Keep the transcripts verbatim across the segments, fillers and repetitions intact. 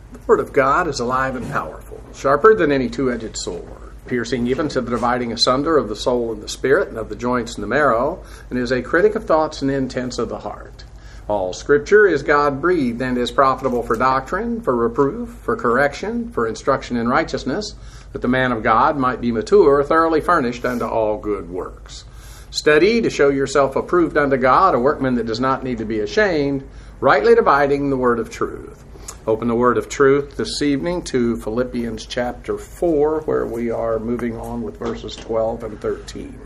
The Word of God is alive and powerful, sharper than any two-edged sword, piercing even to the dividing asunder of the soul and the spirit, and of the joints and the marrow, and is a critic of thoughts and intents of the heart. All Scripture is God-breathed and is profitable for doctrine, for reproof, for correction, for instruction in righteousness, that the man of God might be mature, thoroughly furnished unto all good works. Study to show yourself approved unto God, a workman that does not need to be ashamed, rightly dividing the word of truth. Open the word of truth this evening to Philippians chapter four, where we are moving on with verses twelve and thirteen.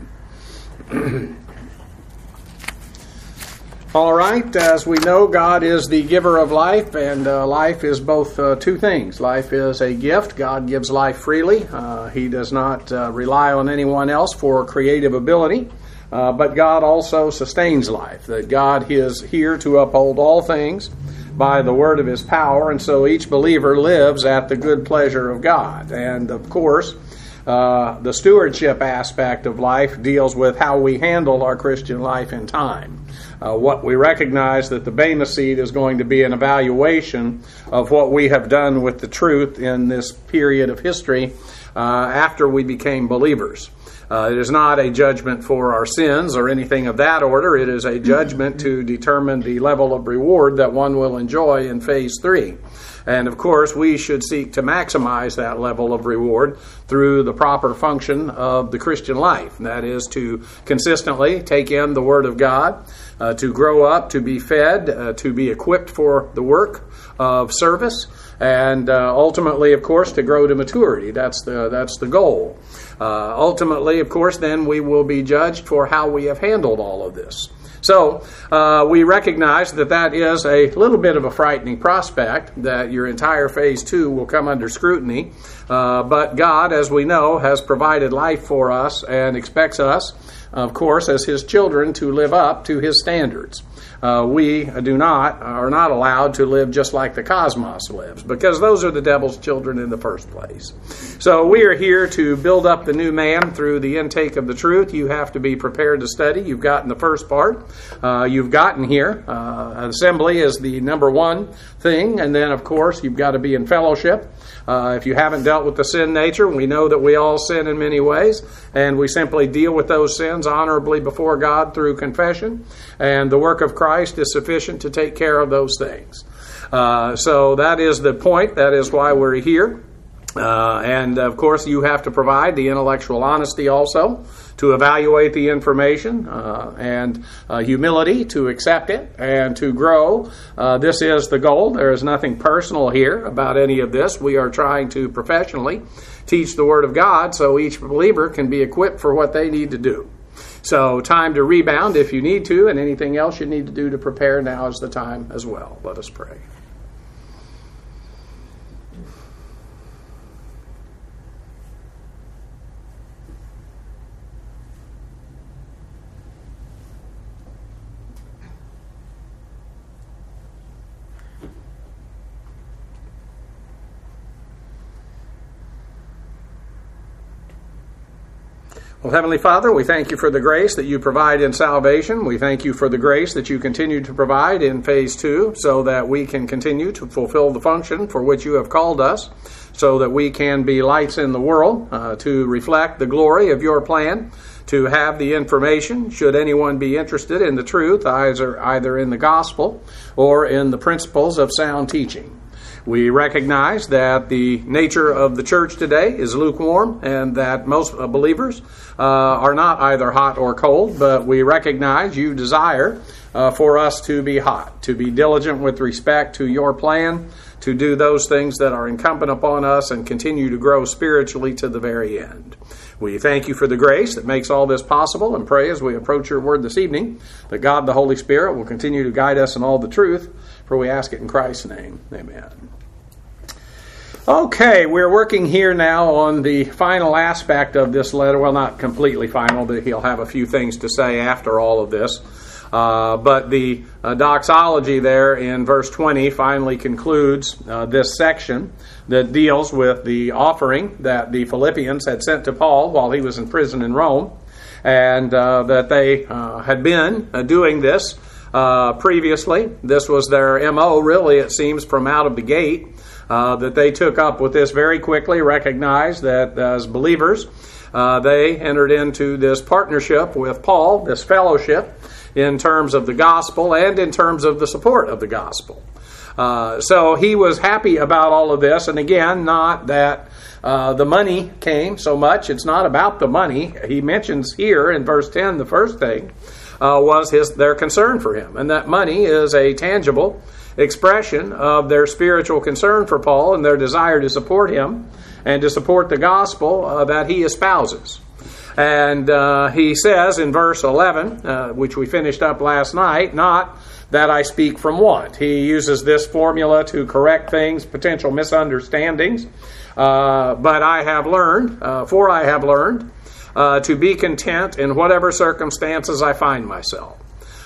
All right, as we know, God is the giver of life, and uh, life is both uh, two things. Life is a gift. God gives life freely. Uh, he does not uh, rely on anyone else for creative ability, uh, but God also sustains life. That God is here to uphold all things by the word of his power, and so each believer lives at the good pleasure of God. And of course, uh, the stewardship aspect of life deals with how we handle our Christian life in time. Uh, what we recognize that the Bema seat is going to be an evaluation of what we have done with the truth in this period of history uh, after we became believers. Uh, it is not a judgment for our sins or anything of that order. It is a judgment to determine the level of reward that one will enjoy in phase three. And of course, we should seek to maximize that level of reward through the proper function of the Christian life. And that is to consistently take in the Word of God, uh, to grow up, to be fed, uh, to be equipped for the work of service, and uh, ultimately, of course, to grow to maturity. That's the that's the goal. Uh, ultimately, of course, then we will be judged for how we have handled all of this. So uh, we recognize that that is a little bit of a frightening prospect, that your entire phase two will come under scrutiny. Uh, but God, as we know, has provided life for us and expects us, of course, as his children, to live up to his standards. Uh, we do not, are not allowed to live just like the cosmos lives, because those are the devil's children in the first place. So we are here to build up the new man through the intake of the truth. You have to be prepared to study. You've gotten the first part. Uh, you've gotten here. Uh, assembly is the number one thing. And then, of course, you've got to be in fellowship. Uh, if you haven't dealt with the sin nature, we know that we all sin in many ways, and we simply deal with those sins honorably before God through confession, and the work of Christ is sufficient to take care of those things. Uh, so that is the point. That is why we're here. Uh, and, of course, you have to provide the intellectual honesty also to evaluate the information, uh, and uh, humility to accept it and to grow. Uh, this is the goal. There is nothing personal here about any of this. We are trying to professionally teach the Word of God so each believer can be equipped for what they need to do. So time to rebound if you need to, and anything else you need to do to prepare, now is the time as well. Let us pray. Well, Heavenly Father, we thank you for the grace that you provide in salvation. We thank you for the grace that you continue to provide in phase two, so that we can continue to fulfill the function for which you have called us, so that we can be lights in the world, uh, to reflect the glory of your plan, to have the information, should anyone be interested in the truth, either, either in the gospel or in the principles of sound teaching. We recognize that the nature of the church today is lukewarm, and that most believers uh, are not either hot or cold, but we recognize you desire uh, for us to be hot, to be diligent with respect to your plan, to do those things that are incumbent upon us and continue to grow spiritually to the very end. We thank you for the grace that makes all this possible, and pray as we approach your word this evening that God the Holy Spirit will continue to guide us in all the truth, for we ask it in Christ's name. Amen. Okay, we're working here now on the final aspect of this letter. Well, not completely final, but he'll have a few things to say after all of this. Uh, but the uh, doxology there in verse twenty finally concludes uh, this section that deals with the offering that the Philippians had sent to Paul while he was in prison in Rome, and uh, that they uh, had been uh, doing this uh, previously. This was their M O, really, it seems, from out of the gate, uh, that they took up with this very quickly, recognized that as believers, uh, they entered into this partnership with Paul, this fellowship, in terms of the gospel and in terms of the support of the gospel. Uh, so he was happy about all of this, and again, not that uh, the money came so much. It's not about the money. He mentions here in verse ten, the first thing uh, was his their concern for him, and that money is a tangible expression of their spiritual concern for Paul and their desire to support him and to support the gospel uh, that he espouses. And uh, he says in verse eleven, uh, which we finished up last night, not that I speak from want. He uses this formula to correct things, potential misunderstandings. Uh, but I have learned, uh, for I have learned, uh, to be content in whatever circumstances I find myself.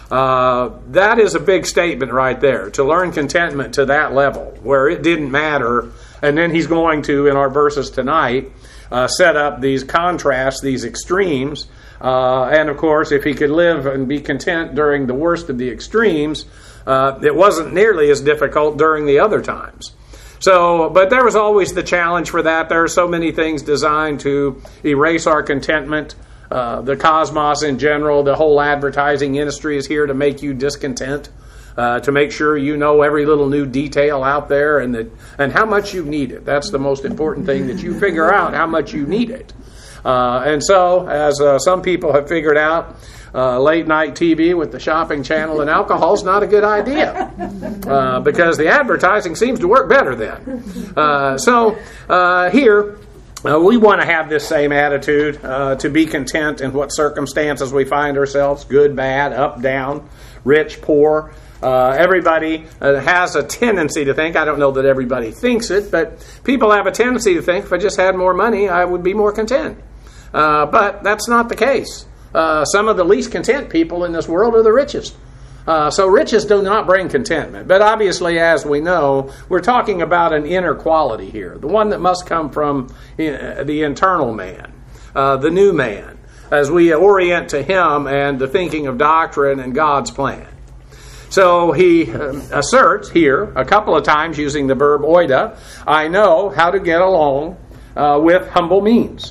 Uh, that is a big statement right there, to learn contentment to that level, where it didn't matter. And then he's going to, in our verses tonight, uh, set up these contrasts, these extremes. Uh, and of course, if he could live and be content during the worst of the extremes, uh, it wasn't nearly as difficult during the other times. So, but there was always the challenge for that. There are so many things designed to erase our contentment. Uh, the cosmos in general, the whole advertising industry is here to make you discontent, uh, to make sure you know every little new detail out there and that, and how much you need it. That's the most important thing, that you figure out how much you need it. Uh, and so, as uh, some people have figured out, uh, late night T V with the shopping channel and alcohol is not a good idea, uh, because the advertising seems to work better then. Uh, so uh, here, uh, we want to have this same attitude, uh, to be content in what circumstances we find ourselves, good, bad, up, down, rich, poor. Uh, everybody uh, has a tendency to think, I don't know that everybody thinks it, but people have a tendency to think, if I just had more money, I would be more content. Uh, but that's not the case. Uh, some of the least content people in this world are the richest. Uh, so riches do not bring contentment. But obviously, as we know, we're talking about an inner quality here, the one that must come from uh, the internal man, uh, the new man, as we orient to him and the thinking of doctrine and God's plan. So he um, asserts here a couple of times using the verb oida, I know how to get along uh, with humble means.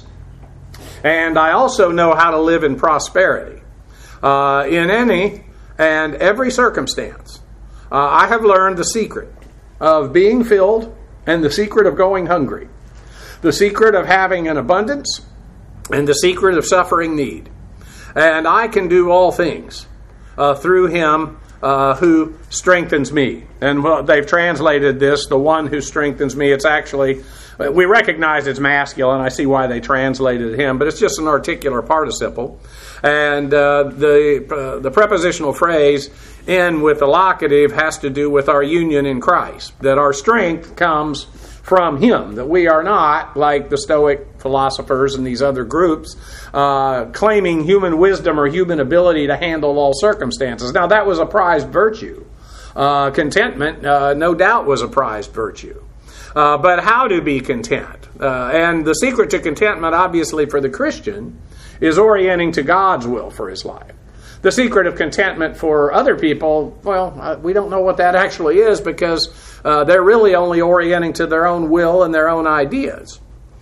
And I also know how to live in prosperity. Uh, in any and every circumstance, uh, I have learned the secret of being filled and the secret of going hungry. The secret of having an abundance and the secret of suffering need. And I can do all things uh, through him uh, who strengthens me. And well, they've translated this, the one who strengthens me. It's actually... We recognize it's masculine. I see why they translated him, but it's just an articular participle. And uh, the uh, the prepositional phrase in with the locative has to do with our union in Christ, that our strength comes from him, that we are not, like the Stoic philosophers and these other groups, uh, claiming human wisdom or human ability to handle all circumstances. Now, that was a prized virtue. Uh, contentment, uh, no doubt, was a prized virtue. Uh, but how to be content. Uh, and the secret to contentment, obviously, for the Christian, is orienting to God's will for his life. The secret of contentment for other people, well, uh, we don't know what that actually is, because uh, they're really only orienting to their own will and their own ideas.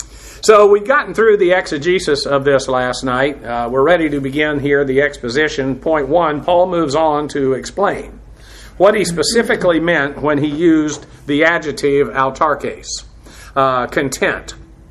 So we've gotten through the exegesis of this last night. Uh, we're ready to begin here the exposition. Point one, Paul moves on to explain what he specifically meant when he used the adjective autarkes, uh, content,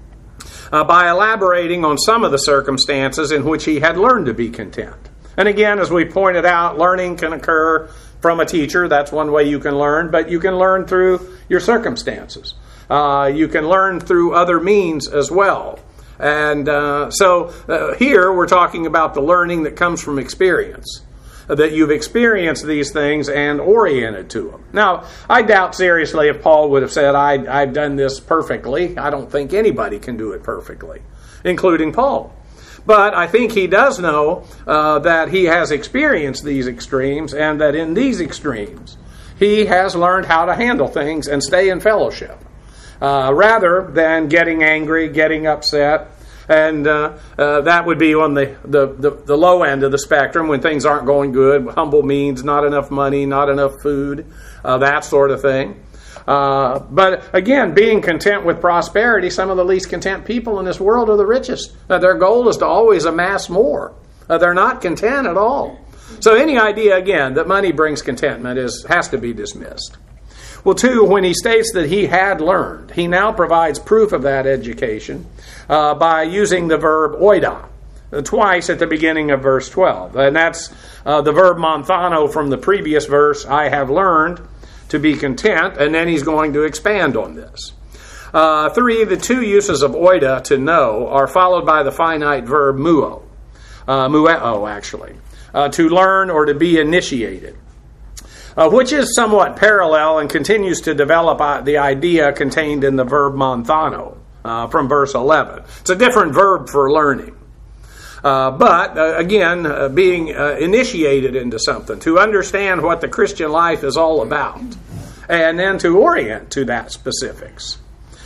uh, by elaborating on some of the circumstances in which he had learned to be content. And again, as we pointed out, learning can occur from a teacher. That's one way you can learn, but you can learn through your circumstances. Uh, you can learn through other means as well. And uh, so uh, here we're talking about the learning that comes from experience, that you've experienced these things and oriented to them. Now, I doubt seriously if Paul would have said, I, I've done this perfectly. I don't think anybody can do it perfectly, including Paul. But I think he does know uh, that he has experienced these extremes, and that in these extremes, he has learned how to handle things and stay in fellowship. Uh, rather than getting angry, getting upset, And uh, uh, that would be on the, the, the, the low end of the spectrum when things aren't going good. Humble means not enough money, not enough food, uh, that sort of thing. Uh, but again, being content with prosperity, some of the least content people in this world are the richest. Uh, their goal is to always amass more. Uh, they're not content at all. So any idea, again, that money brings contentment is has to be dismissed. Well, two, when he states that he had learned, he now provides proof of that education uh, by using the verb oida, uh, twice at the beginning of verse twelve. And that's uh, the verb monthano from the previous verse, I have learned to be content, and then he's going to expand on this. Uh, three, the two uses of oida, to know, are followed by the finite verb muo, uh, mueo actually, uh, to learn or to be initiated. Uh, which is somewhat parallel and continues to develop uh, the idea contained in the verb monthano uh, from verse eleven. It's a different verb for learning. Uh, but, uh, again, uh, being uh, initiated into something, to understand what the Christian life is all about, and then to orient to that specifics.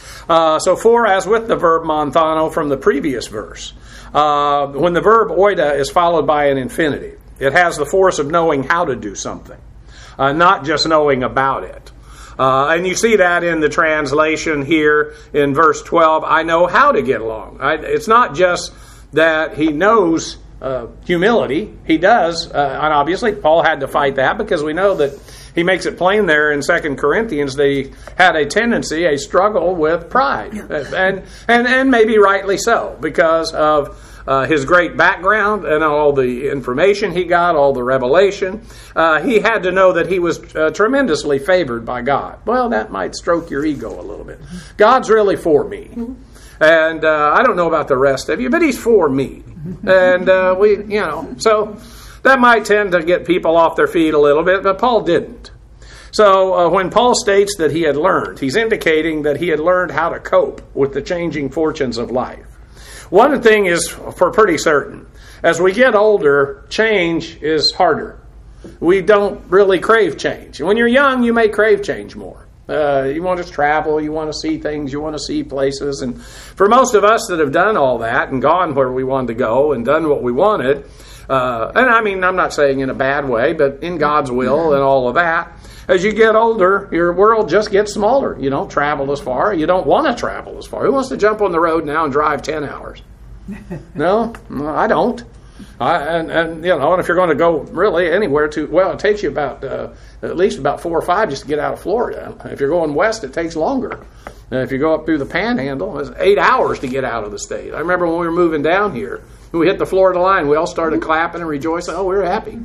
Uh, so, for, as with the verb monthano from the previous verse, uh, when the verb oida is followed by an infinitive, it has the force of knowing how to do something. Uh, not just knowing about it. Uh, and you see that in the translation here in verse twelve, I know how to get along. I, it's not just that he knows uh, humility. He does, uh, and obviously Paul had to fight that because we know that he makes it plain there in Second Corinthians that he had a tendency, a struggle with pride. And, and, and maybe rightly so because of Uh, his great background and all the information he got, all the revelation. Uh, he had to know that he was uh, tremendously favored by God. Well, that might stroke your ego a little bit. God's really for me. And uh, I don't know about the rest of you, but he's for me. And uh, we, you know, so that might tend to get people off their feet a little bit, but Paul didn't. So uh, when Paul states that he had learned, he's indicating that he had learned how to cope with the changing fortunes of life. One thing is for pretty certain. As we get older, change is harder. We don't really crave change. When you're young, you may crave change more. Uh, you want to travel, you want to see things, you want to see places. And for most of us that have done all that and gone where we wanted to go and done what we wanted, uh, and I mean, I'm not saying in a bad way, but in God's will and all of that, as you get older, your world just gets smaller. You don't travel as far. You don't want to travel as far. Who wants to jump on the road now and drive ten hours? No, no I don't. I, and, and, you know, and if you're going to go really anywhere to, well, it takes you about, uh, at least about four or five just to get out of Florida. If you're going west, it takes longer. And if you go up through the Panhandle, it's eight hours to get out of the state. I remember when we were moving down here, when we hit the Florida line, we all started clapping and rejoicing. Oh, we were happy.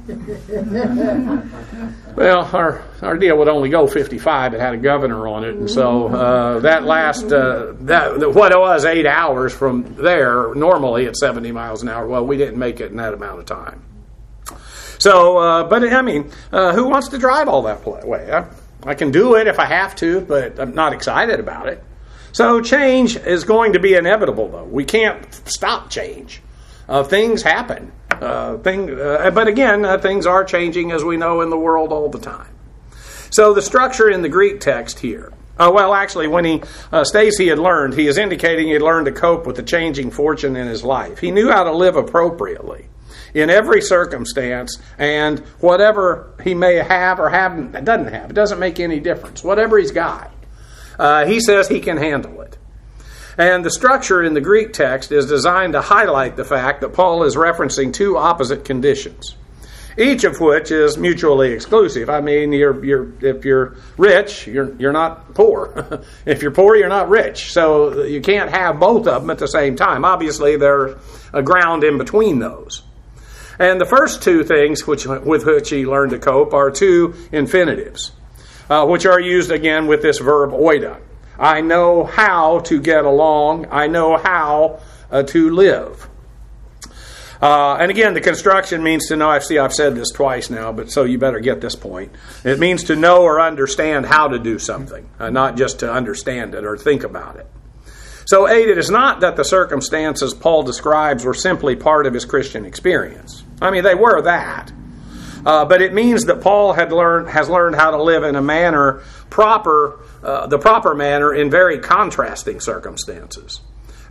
Well, our our deal would only go fifty-five. It had a governor on it, and so uh, that last uh, that what it was eight hours from there. Normally at seventy miles an hour. Well, we didn't make it in that amount of time. So, uh, but I mean, uh, who wants to drive all that way? I, I can do it if I have to, but I'm not excited about it. So change is going to be inevitable, though. We can't stop change. Uh, things happen. Uh, thing, uh, but again, uh, things are changing, as we know, in the world all the time. So the structure in the Greek text here, uh, well, actually, when he uh, states he had learned, he is indicating he had learned to cope with the changing fortune in his life. He knew how to live appropriately in every circumstance, and whatever he may have or have, doesn't have, it doesn't make any difference. Whatever he's got, uh, he says he can handle it. And the structure in the Greek text is designed to highlight the fact that Paul is referencing two opposite conditions, each of which is mutually exclusive. I mean, you're, you're, if you're rich, you're, you're not poor. If you're poor, you're not rich. So you can't have both of them at the same time. Obviously, there's a ground in between those. And the first two things which, with which he learned to cope are two infinitives, uh, which are used again with this verb oida. I know how to get along. I know how uh, to live. Uh, and again, the construction means to know. I see I've said this twice now, but so you better get this point. It means to know or understand how to do something, uh, not just to understand it or think about it. So eight, it is not that the circumstances Paul describes were simply part of his Christian experience. I mean, they were that. Uh, but it means that Paul had learned has learned how to live in a manner proper, uh, the proper manner in very contrasting circumstances.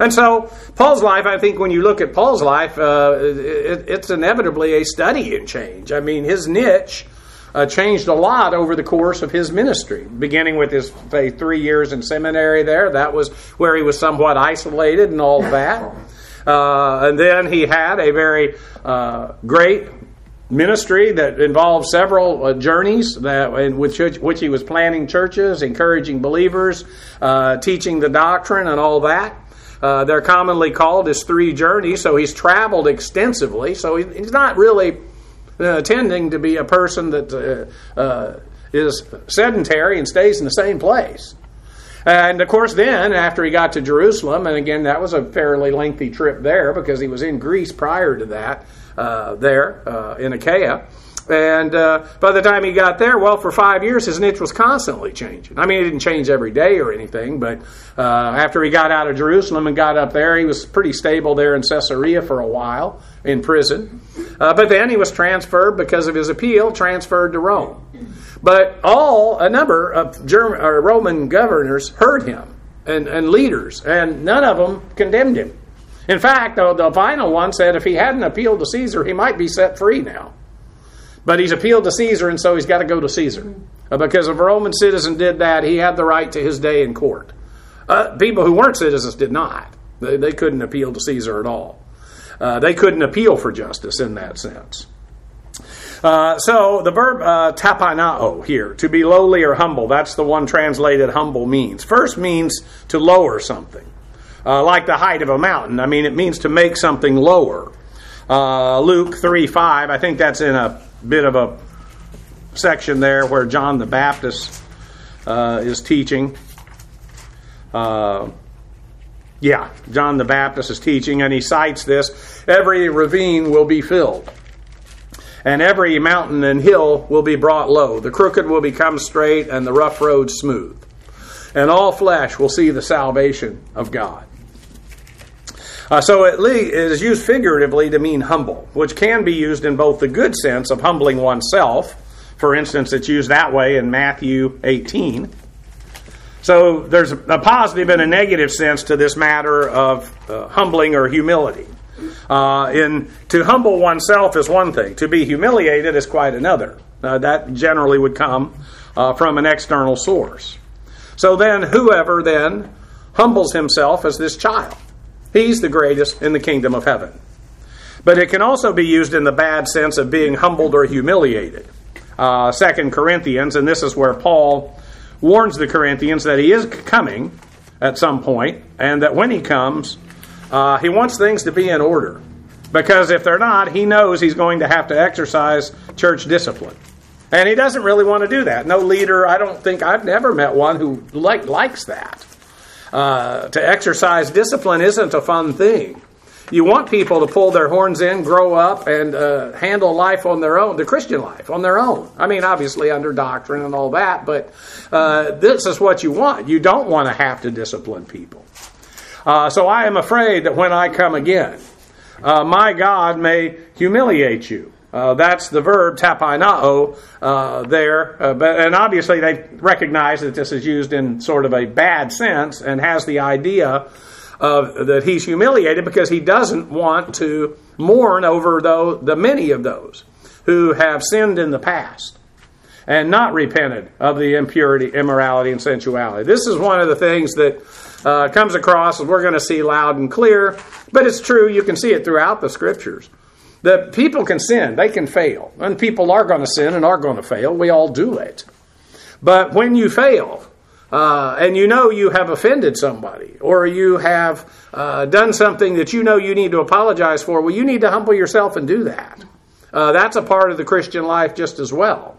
And so Paul's life, I think when you look at Paul's life, uh, it, it's inevitably a study in change. I mean, his niche uh, changed a lot over the course of his ministry, beginning with his say, three years in seminary there. That was where he was somewhat isolated and all that. Uh, and then he had a very uh, great ministry that involved several uh, journeys that in which, which he was planting churches, encouraging believers, uh, teaching the doctrine and all that. Uh, they're commonly called his three journeys, so he's traveled extensively. So he's not really uh, tending to be a person that uh, uh, is sedentary and stays in the same place. And of course then, after he got to Jerusalem, and again that was a fairly lengthy trip there because he was in Greece prior to that, uh, there uh, in Achaia. And uh, by the time he got there, well, for five years his niche was constantly changing. I mean, it didn't change every day or anything, but uh, after he got out of Jerusalem and got up there, he was pretty stable there in Caesarea for a while, in prison. Uh, but then he was transferred, because of his appeal, transferred to Rome. But all, a number of German, or Roman governors heard him, and, and leaders, and none of them condemned him. In fact, the, the final one said if he hadn't appealed to Caesar, he might be set free now. But he's appealed to Caesar, and so he's got to go to Caesar. Uh, because if a Roman citizen did that, he had the right to his day in court. Uh, people who weren't citizens did not. They, they couldn't appeal to Caesar at all. Uh, they couldn't appeal for justice in that sense. Uh, so the verb uh, tapainao here, to be lowly or humble, that's the one translated humble means. First means to lower something, uh, like the height of a mountain. I mean, it means to make something lower. Uh, Luke three five, I think that's in a bit of a section there where John the Baptist uh, is teaching. Uh, yeah, John the Baptist is teaching, and he cites this. Every ravine will be filled, and every mountain and hill will be brought low. The crooked will become straight, and the rough road smooth. And all flesh will see the salvation of God. Uh, so it, le- it is used figuratively to mean humble, which can be used in both the good sense of humbling oneself. For instance, it's used that way in Matthew eighteen. So there's a positive and a negative sense to this matter of uh, humbling or humility. Uh, in to humble oneself is one thing. To be humiliated is quite another. Uh, that generally would come uh, from an external source. So then, whoever then humbles himself as this child, he's the greatest in the kingdom of heaven. But it can also be used in the bad sense of being humbled or humiliated. Uh, Second Corinthians, and this is where Paul warns the Corinthians that he is coming at some point, and that when he comes, uh, he wants things to be in order. Because if they're not, he knows he's going to have to exercise church discipline. And he doesn't really want to do that. No leader, I don't think, I've never met one who like, likes that. Uh, to exercise discipline isn't a fun thing. You want people to pull their horns in, grow up, and uh, handle life on their own, the Christian life, on their own. I mean, obviously under doctrine and all that, but uh, this is what you want. You don't want to have to discipline people. Uh, so I am afraid that when I come again, uh, my God may humiliate you. Uh, that's the verb tapainao uh, there. Uh, but, and obviously they recognize that this is used in sort of a bad sense and has the idea of that he's humiliated because he doesn't want to mourn over though, the many of those who have sinned in the past and not repented of the impurity, immorality, and sensuality. This is one of the things that uh, comes across, as we're going to see loud and clear, but it's true, you can see it throughout the Scriptures. That people can sin, they can fail. And people are going to sin and are going to fail. We all do it. But when you fail, uh, and you know you have offended somebody, or you have uh, done something that you know you need to apologize for, well, you need to humble yourself and do that. Uh, that's a part of the Christian life just as well.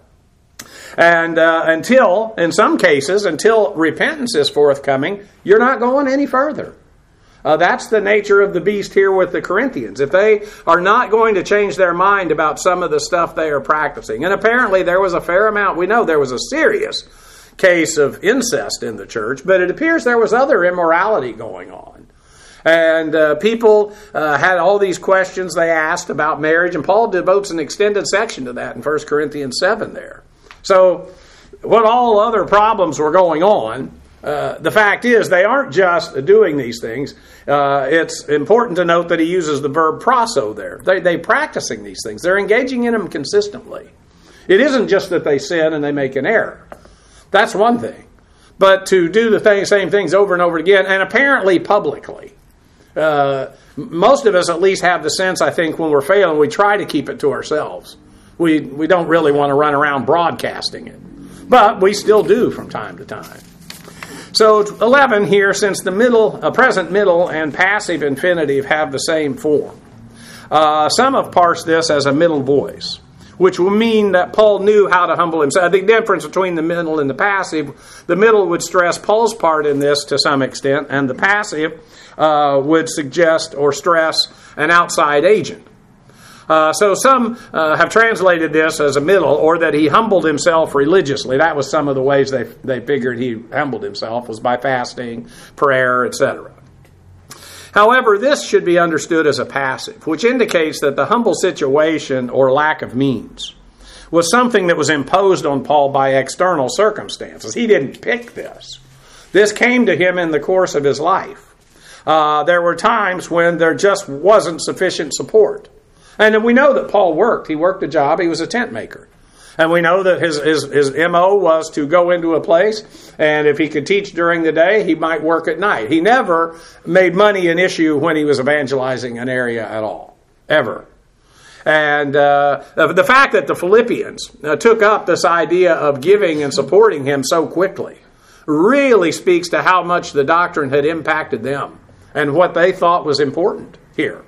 And uh, until, in some cases, until repentance is forthcoming, you're not going any further. Uh, that's the nature of the beast here with the Corinthians. If they are not going to change their mind about some of the stuff they are practicing, and apparently there was a fair amount, we know there was a serious case of incest in the church, but it appears there was other immorality going on. And uh, people uh, had all these questions they asked about marriage, and Paul devotes an extended section to that in First Corinthians seven there. So what all other problems were going on, uh, the fact is they aren't just doing these things. Uh, it's important to note that he uses the verb proso there. They, they're practicing these things. They're engaging in them consistently. It isn't just that they sin and they make an error. That's one thing. But to do the thing, same things over and over again, and apparently publicly. Uh, most of us at least have the sense, I think, when we're failing, we try to keep it to ourselves. We, we don't really want to run around broadcasting it. But we still do from time to time. So eleven here, since the middle, uh, present middle and passive infinitive have the same form. Uh, some have parsed this as a middle voice, which will mean that Paul knew how to humble himself. The difference between the middle and the passive, the middle would stress Paul's part in this to some extent, and the passive uh, would suggest or stress an outside agent. Uh, so some uh, have translated this as a middle, or that he humbled himself religiously. That was some of the ways they they figured he humbled himself, was by fasting, prayer, et cetera. However, this should be understood as a passive, which indicates that the humble situation or lack of means was something that was imposed on Paul by external circumstances. He didn't pick this. This came to him in the course of his life. Uh, there were times when there just wasn't sufficient support. And we know that Paul worked. He worked a job. He was a tent maker. And we know that his, his, his M O was to go into a place, and if he could teach during the day, he might work at night. He never made money an issue when he was evangelizing an area at all. Ever. And uh, the fact that the Philippians uh, took up this idea of giving and supporting him so quickly really speaks to how much the doctrine had impacted them and what they thought was important here.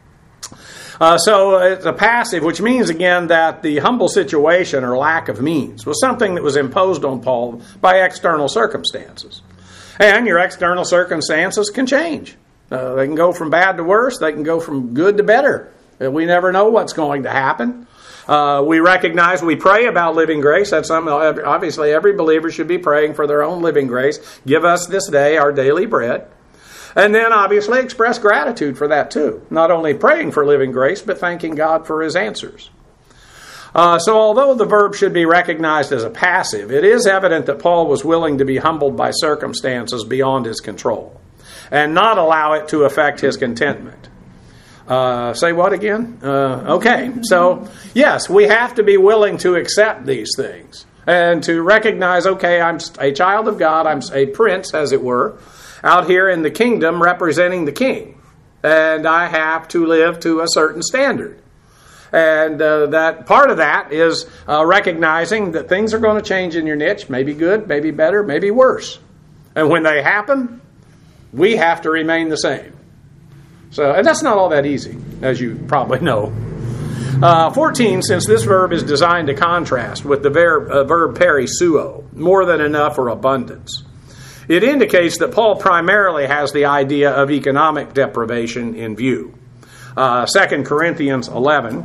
Uh, so it's a passive, which means, again, that the humble situation or lack of means was something that was imposed on Paul by external circumstances. And your external circumstances can change. Uh, they can go from bad to worse. They can go from good to better. We never know what's going to happen. Uh, we recognize, we pray about living grace. That's something, obviously, every believer should be praying for their own living grace. Give us this day our daily bread. And then, obviously, express gratitude for that, too. Not only praying for living grace, but thanking God for His answers. Uh, so, although the verb should be recognized as a passive, it is evident that Paul was willing to be humbled by circumstances beyond his control and not allow it to affect his contentment. Uh, say what again? Uh, okay, so, yes, we have to be willing to accept these things and to recognize, okay, I'm a child of God, I'm a prince, as it were, out here in the kingdom representing the king. And I have to live to a certain standard. And uh, that part of that is uh, recognizing that things are going to change in your niche, maybe good, maybe better, maybe worse. And when they happen, we have to remain the same. So, and that's not all that easy, as you probably know. Uh, fourteen, since this verb is designed to contrast with the verb, uh, verb perisuo, more than enough or abundance. It indicates that Paul primarily has the idea of economic deprivation in view. Uh, Second Corinthians eleven.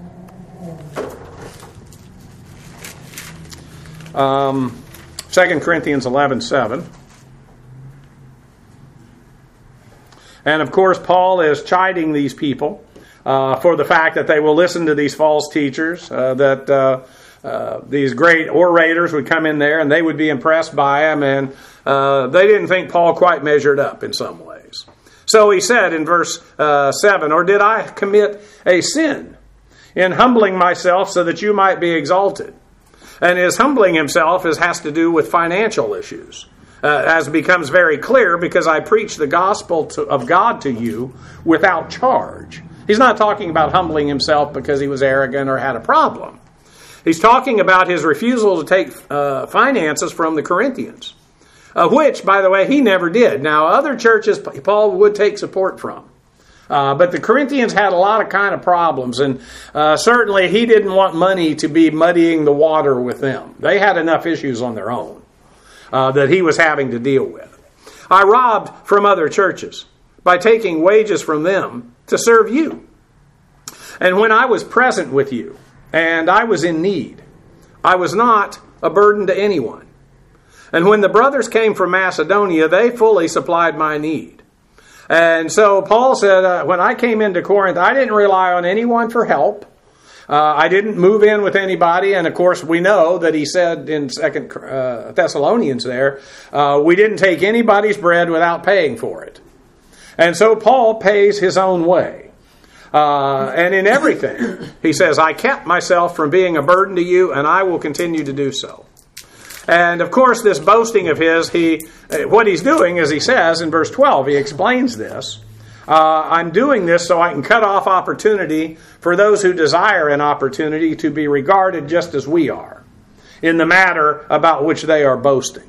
Um, Second Corinthians eleven seven. And of course, Paul is chiding these people uh, for the fact that they will listen to these false teachers, uh, that uh, uh, these great orators would come in there and they would be impressed by him, and uh, they didn't think Paul quite measured up in some ways. So he said in verse uh, seven, or did I commit a sin in humbling myself so that you might be exalted? And his humbling himself is, has to do with financial issues. Uh, as becomes very clear, because I preach the gospel to, of God to you without charge. He's not talking about humbling himself because he was arrogant or had a problem. He's talking about his refusal to take uh, finances from the Corinthians, uh, which, by the way, he never did. Now, other churches Paul would take support from. Uh, but the Corinthians had a lot of kind of problems, and uh, certainly he didn't want money to be muddying the water with them. They had enough issues on their own. Uh, that he was having to deal with. I robbed from other churches by taking wages from them to serve you. And when I was present with you and I was in need, I was not a burden to anyone. And when the brothers came from Macedonia, they fully supplied my need. And so Paul said, uh, when I came into Corinth, I didn't rely on anyone for help. Uh, I didn't move in with anybody, and of course we know that he said in Second uh, Thessalonians there, uh, we didn't take anybody's bread without paying for it. And so Paul pays his own way. Uh, and in everything, he says, I kept myself from being a burden to you, and I will continue to do so. And of course, this boasting of his, he what he's doing, as he says in verse twelve, he explains this. Uh, I'm doing this so I can cut off opportunity for those who desire an opportunity to be regarded just as we are in the matter about which they are boasting.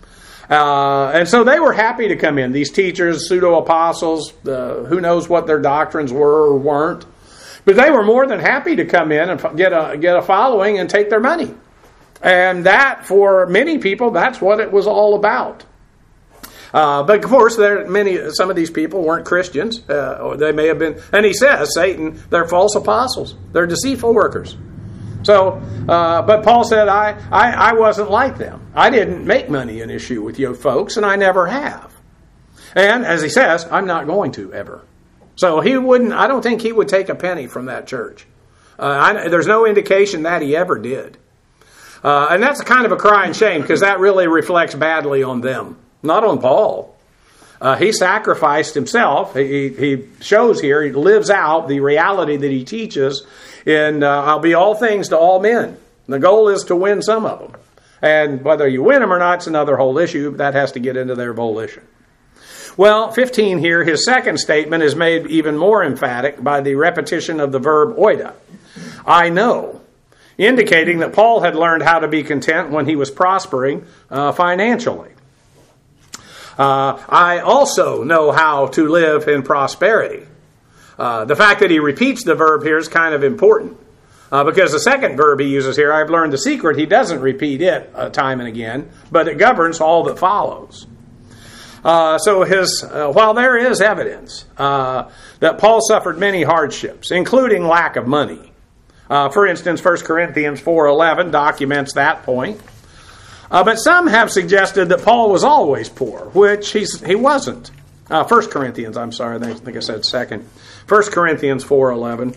Uh, and so they were happy to come in, these teachers, pseudo-apostles, uh, who knows what their doctrines were or weren't. But they were more than happy to come in and get a, get a following and take their money. And that, for many people, that's what it was all about. Uh, but of course, there many some of these people weren't Christians. Uh, or they may have been, and he says, Satan, they're false apostles. They're deceitful workers. So, uh, but Paul said, I, I, I wasn't like them. I didn't make money an issue with you folks, and I never have. And as he says, I'm not going to ever. So he wouldn't. I don't think he would take a penny from that church. Uh, I, there's no indication that he ever did. Uh, and that's a kind of a crying shame, because that really reflects badly on them. Not on Paul. Uh, he sacrificed himself. He, he shows here, he lives out the reality that he teaches in uh, I'll be all things to all men. The goal is to win some of them. And whether you win them or not is another whole issue. That has to get into their volition. Well, fifteen here, his second statement is made even more emphatic by the repetition of the verb oida. I know. Indicating that Paul had learned how to be content when he was prospering uh, financially. Uh, I also know how to live in prosperity. Uh, the fact that he repeats the verb here is kind of important. Uh, because the second verb he uses here, I've learned the secret, he doesn't repeat it uh, time and again, but it governs all that follows. Uh, so his, uh, while there is evidence uh, that Paul suffered many hardships, including lack of money. Uh, for instance, First Corinthians four eleven documents that point. Uh, but some have suggested that Paul was always poor, which he's, he wasn't. Uh, First Corinthians, I'm sorry, I think I said second. First Corinthians four eleven.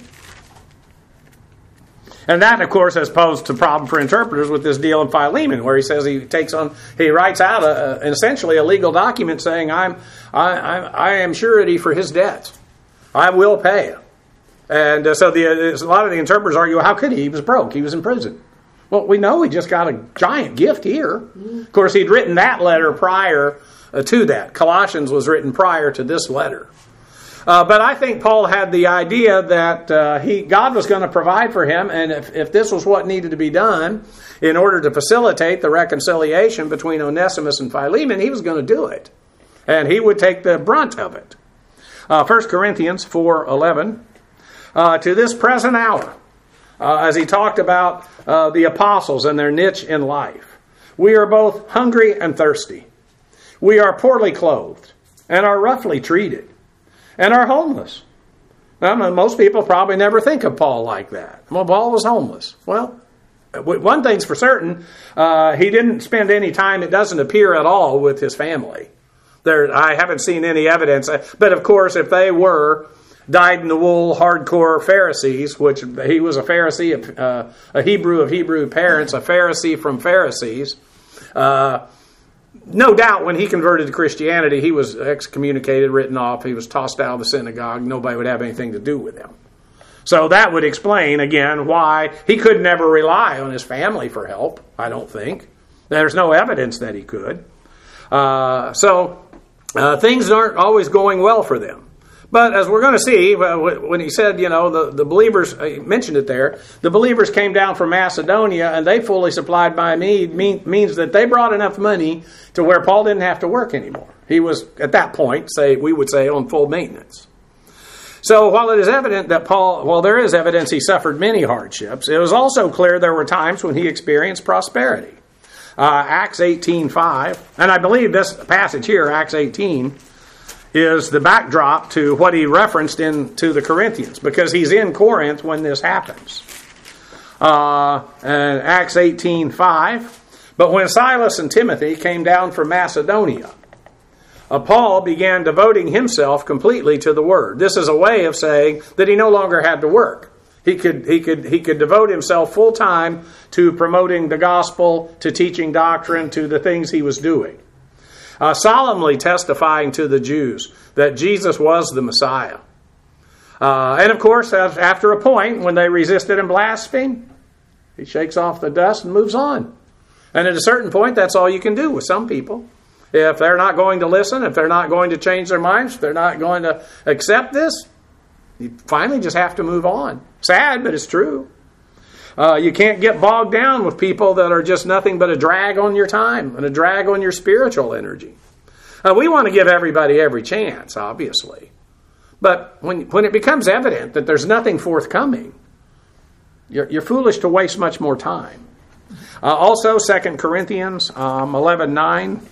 And that, of course, has posed a problem for interpreters with this deal in Philemon, where he says he takes on, he writes out a, a, essentially a legal document saying, I'm, I, I, I am surety for his debts. I will pay. And uh, so the, a lot of the interpreters argue, how could he? He was broke. He was in prison. Well, we know he just got a giant gift here. Of course, he'd written that letter prior uh, to that. Colossians was written prior to this letter. Uh, but I think Paul had the idea that uh, he God was going to provide for him, and if, if this was what needed to be done in order to facilitate the reconciliation between Onesimus and Philemon, he was going to do it. And he would take the brunt of it. Uh, First Corinthians four eleven. Uh, to this present hour, uh, as he talked about uh, the apostles and their niche in life, we are both hungry and thirsty. We are poorly clothed and are roughly treated and are homeless. Now, most people probably never think of Paul like that. Well, Paul was homeless. Well, one thing's for certain, uh, he didn't spend any time, it doesn't appear at all, with his family. There, I haven't seen any evidence. But of course, if they were dyed-in-the-wool, hardcore Pharisees, which he was a Pharisee, uh, a Hebrew of Hebrew parents, a Pharisee from Pharisees. Uh, no doubt when he converted to Christianity, he was excommunicated, written off. He was tossed out of the synagogue. Nobody would have anything to do with him. So that would explain, again, why he could never rely on his family for help, I don't think. There's no evidence that he could. Uh, so uh, things aren't always going well for them. But as we're going to see, when he said, you know, the, the believers, he mentioned it there, the believers came down from Macedonia and they fully supplied my need, mean, means that they brought enough money to where Paul didn't have to work anymore. He was, at that point, say we would say, on full maintenance. So while it is evident that Paul, well, there is evidence he suffered many hardships, it was also clear there were times when he experienced prosperity. Uh, Acts eighteen five, and I believe this passage here, Acts eighteen, is the backdrop to what he referenced in to the Corinthians, because he's in Corinth when this happens. Uh, and Acts eighteen five, but when Silas and Timothy came down from Macedonia, uh, Paul began devoting himself completely to the word. This is a way of saying that he no longer had to work. He could, he could, he could devote himself full time to promoting the gospel, to teaching doctrine, to the things he was doing. Uh, solemnly testifying to the Jews that Jesus was the Messiah. Uh, and of course, after a point, when they resisted and blasphemed, he shakes off the dust and moves on. And at a certain point, that's all you can do with some people. If they're not going to listen, if they're not going to change their minds, if they're not going to accept this, you finally just have to move on. Sad, but it's true. Uh, you can't get bogged down with people that are just nothing but a drag on your time and a drag on your spiritual energy. Uh, we want to give everybody every chance, obviously. But when, when it becomes evident that there's nothing forthcoming, you're, you're foolish to waste much more time. Uh, also, Second Corinthians um, eleven nine.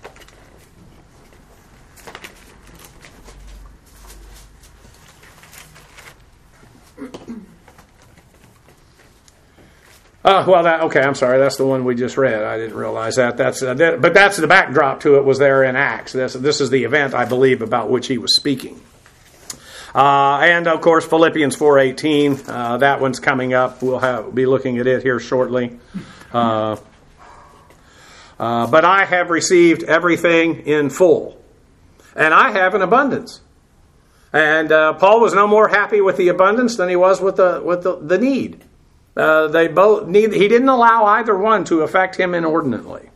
Uh, well, that, okay, I'm sorry. That's the one we just read. I didn't realize that. That's uh, that, but that's the backdrop to it was there in Acts. This, this is the event, I believe, about which he was speaking. Uh, and of course, Philippians four eighteen. Uh, that one's coming up. We'll have be looking at it here shortly. Uh, uh, but I have received everything in full, and I have an abundance. And uh, Paul was no more happy with the abundance than he was with the with the, the need. Uh, they both need, he didn't allow either one to affect him inordinately.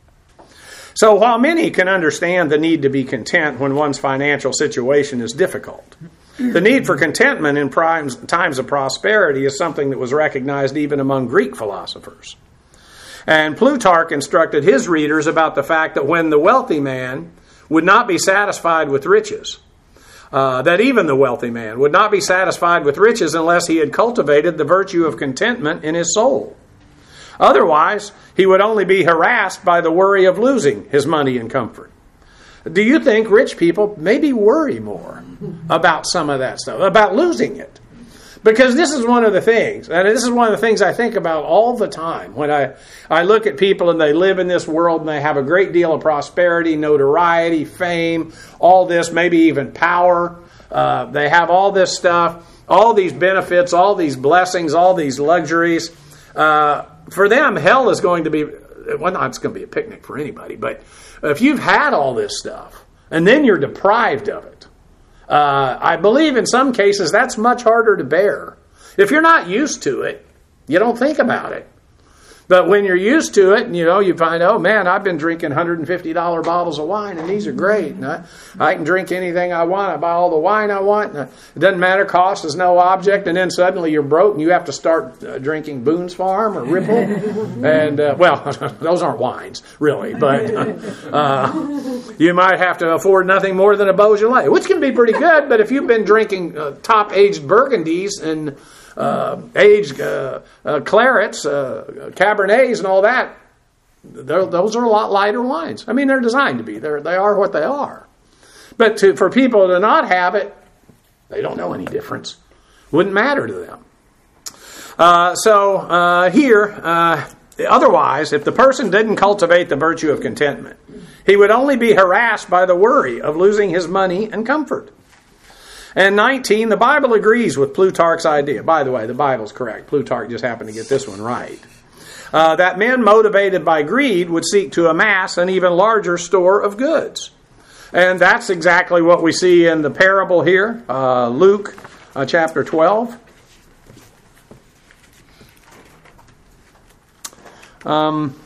So while many can understand the need to be content when one's financial situation is difficult, the need for contentment in times, times of prosperity is something that was recognized even among Greek philosophers. And Plutarch instructed his readers about the fact that when the wealthy man would not be satisfied with riches, Uh, that even the wealthy man would not be satisfied with riches unless he had cultivated the virtue of contentment in his soul. Otherwise, he would only be harassed by the worry of losing his money and comfort. Do you think rich people maybe worry more about some of that stuff, about losing it? Because this is one of the things, and this is one of the things I think about all the time when I, I look at people and they live in this world and they have a great deal of prosperity, notoriety, fame, all this, maybe even power. Uh, they have all this stuff, all these benefits, all these blessings, all these luxuries. Uh, for them, hell is going to be, well, not it's going to be a picnic for anybody, but if you've had all this stuff and then you're deprived of it, Uh, I believe in some cases that's much harder to bear. If you're not used to it, you don't think about it. But when you're used to it, you know, you find, oh man, I've been drinking one hundred fifty dollars bottles of wine and these are great. And I, I can drink anything I want. I buy all the wine I want. And it doesn't matter. Cost is no object. And then suddenly you're broke and you have to start uh, drinking Boone's Farm or Ripple. and, uh, well, those aren't wines, really. But uh, you might have to afford nothing more than a Beaujolais, which can be pretty good. But if you've been drinking uh, top-aged Burgundies and Uh, aged uh, uh, clarets, uh, Cabernets, and all that, those are a lot lighter wines. I mean, they're designed to be. They're, they are what they are. But to, for people to not have it, they don't know any difference. Wouldn't matter to them. Uh, so uh, here, uh, otherwise, if the person didn't cultivate the virtue of contentment, he would only be harassed by the worry of losing his money and comfort. And nineteen, the Bible agrees with Plutarch's idea. By the way, the Bible's correct. Plutarch just happened to get this one right. Uh, that men motivated by greed would seek to amass an even larger store of goods. And that's exactly what we see in the parable here, uh, Luke uh, chapter twelve. Um,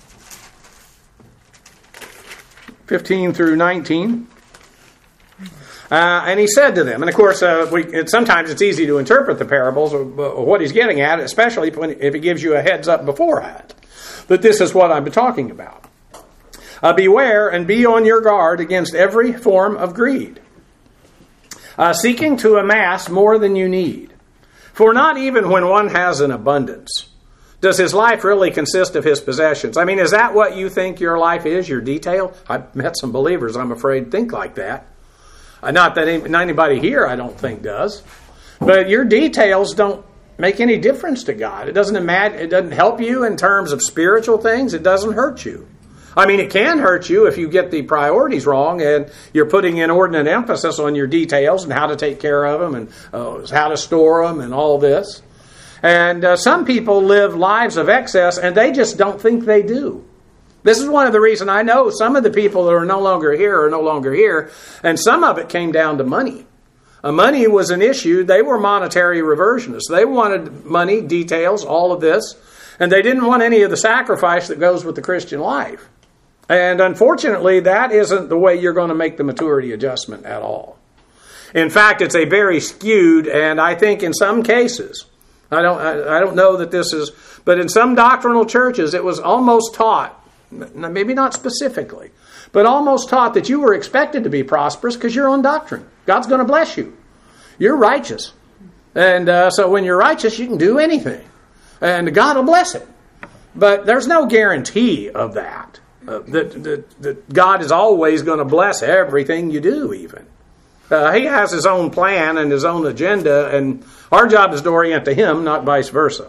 fifteen through nineteen. Uh, and he said to them, and of course, uh, we, it, sometimes it's easy to interpret the parables of, of what he's getting at, especially when, if he gives you a heads up beforehand. But this is what I'm talking about. Uh, Beware and be on your guard against every form of greed, uh, seeking to amass more than you need. For not even when one has an abundance does his life really consist of his possessions. I mean, is that what you think your life is, your detail? I've met some believers, I'm afraid, think like that. Not that any, not anybody here, I don't think, does. But your details don't make any difference to God. It doesn't imagine, it doesn't help you in terms of spiritual things. It doesn't hurt you. I mean, it can hurt you if you get the priorities wrong and you're putting inordinate emphasis on your details and how to take care of them and uh, how to store them and all this. And uh, some people live lives of excess, and they just don't think they do. This is one of the reasons I know some of the people that are no longer here are no longer here, and some of it came down to money. Uh, money was an issue. They were monetary reversionists. They wanted money, details, all of this, and they didn't want any of the sacrifice that goes with the Christian life. And unfortunately, that isn't the way you're going to make the maturity adjustment at all. In fact, it's a very skewed, and I think in some cases, I don't, I, I don't know that this is, but in some doctrinal churches, it was almost taught, maybe not specifically, but almost taught that you were expected to be prosperous because you're on doctrine. God's going to bless you. You're righteous. And uh, so when you're righteous, you can do anything. And God will bless it. But there's no guarantee of that. Uh, that, that, that God is always going to bless everything you do even. Uh, he has his own plan and his own agenda, and our job is to orient to him, not vice versa.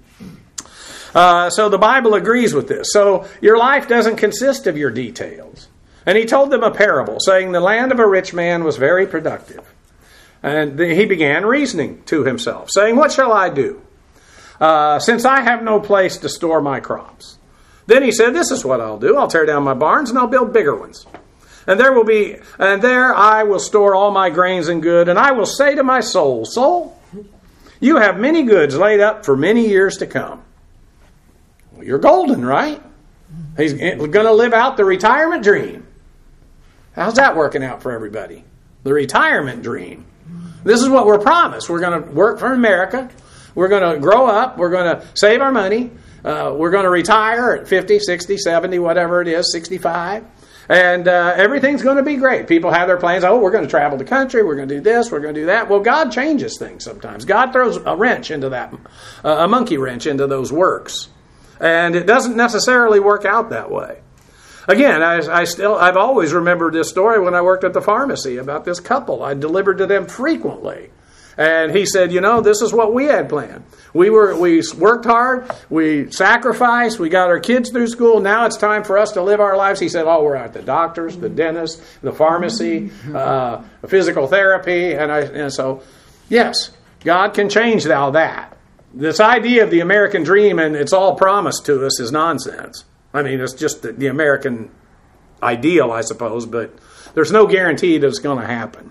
Uh, so the Bible agrees with this. So your life doesn't consist of your details. And he told them a parable, saying, the land of a rich man was very productive. And he began reasoning to himself, saying, what shall I do, uh, since I have no place to store my crops? Then he said, this is what I'll do. I'll tear down my barns and I'll build bigger ones. And there will be, and there I will store all my grains and good, and I will say to my soul, soul, you have many goods laid up for many years to come. Well, you're golden, right? He's going to live out the retirement dream. How's that working out for everybody? The retirement dream. This is what we're promised. We're going to work for America. We're going to grow up. We're going to save our money. Uh, we're going to retire at fifty, sixty, seventy, whatever it is, sixty-five. And uh, everything's going to be great. People have their plans. Oh, we're going to travel the country. We're going to do this. We're going to do that. Well, God changes things sometimes. God throws a wrench into that, uh, a monkey wrench into those works. And it doesn't necessarily work out that way. Again, I, I still, I've always remembered this story when I worked at the pharmacy about this couple. I delivered to them frequently. And he said, you know, this is what we had planned. We were we worked hard, we sacrificed, we got our kids through school. Now it's time for us to live our lives. He said, oh, we're at the doctors, the dentist, the pharmacy, uh, physical therapy. And, I, and so, yes, God can change all that. This idea of the American dream and it's all promised to us is nonsense. I mean, it's just the, the American ideal, I suppose, but there's no guarantee that it's going to happen.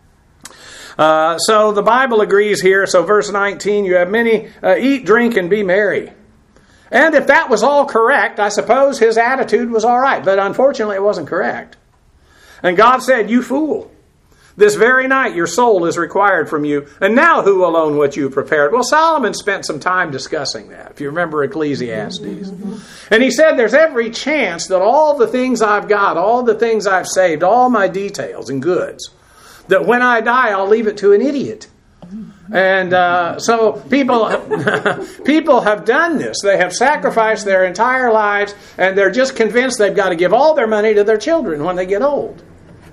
Uh, so the Bible agrees here. So verse nineteen, you have many, uh, eat, drink, and be merry. And if that was all correct, I suppose his attitude was all right. But unfortunately, it wasn't correct. And God said, you fool, this very night your soul is required from you. And now who will own what you prepared? Well, Solomon spent some time discussing that, if you remember Ecclesiastes. And he said, there's every chance that all the things I've got, all the things I've saved, all my details and goods, that when I die, I'll leave it to an idiot. And uh, so people people have done this. They have sacrificed their entire lives, and they're just convinced they've got to give all their money to their children when they get old.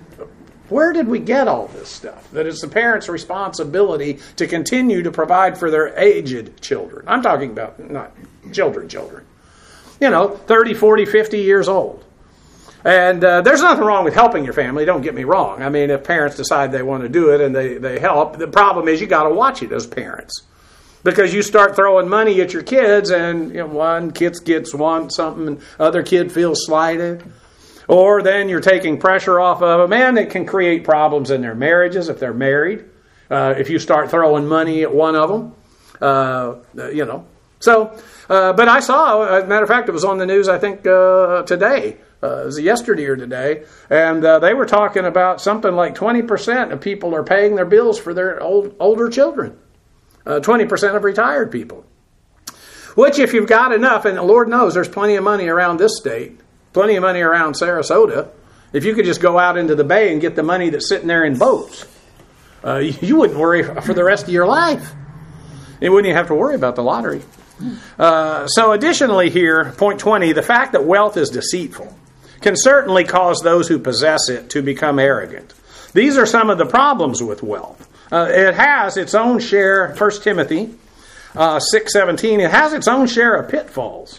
Where did we get all this stuff? That it's the parents' responsibility to continue to provide for their aged children. I'm talking about not children, children. You know, thirty, forty, fifty years old. And uh, there's nothing wrong with helping your family, don't get me wrong. I mean, if parents decide they want to do it and they, they help, the problem is you got to watch it as parents. Because you start throwing money at your kids and you know, one kid gets one something and other kid feels slighted. Or then you're taking pressure off of them, and it can create problems in their marriages if they're married. Uh, if you start throwing money at one of them, uh, you know. So, uh, but I saw, as a matter of fact, it was on the news, I think, uh, today. Uh, it was yesterday or today, and uh, they were talking about something like twenty percent of people are paying their bills for their old, older children. Uh, twenty percent of retired people. Which, if you've got enough, and the Lord knows there's plenty of money around this state, plenty of money around Sarasota, if you could just go out into the bay and get the money that's sitting there in boats, uh, you wouldn't worry for the rest of your life. You wouldn't even have to worry about the lottery. Uh, so additionally here, point twenty, the fact that wealth is deceitful can certainly cause those who possess it to become arrogant. These are some of the problems with wealth. Uh, it has its own share, First Timothy uh, six seventeen, it has its own share of pitfalls.